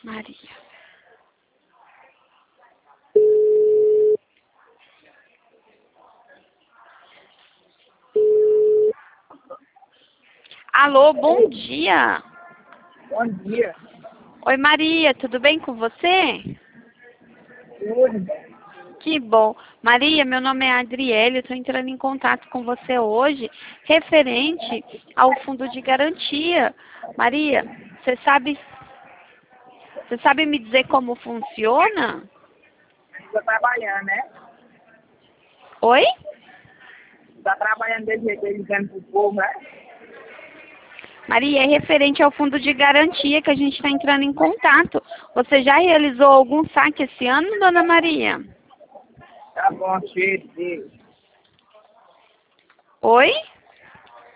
Maria. Alô, bom dia. Bom dia. Oi, Maria, tudo bem com você? Tudo. Que bom. Maria, meu nome é Adriele, eu estou entrando em contato com você hoje referente ao fundo de garantia. Maria, você sabe me dizer como funciona? Estou trabalhando, né? Oi? Está trabalhando desse jeito, dizendo pro povo, né? Maria, é referente ao fundo de garantia que a gente está entrando em contato. Você já realizou algum saque esse ano, dona Maria? Tá bom, cheio. Oi?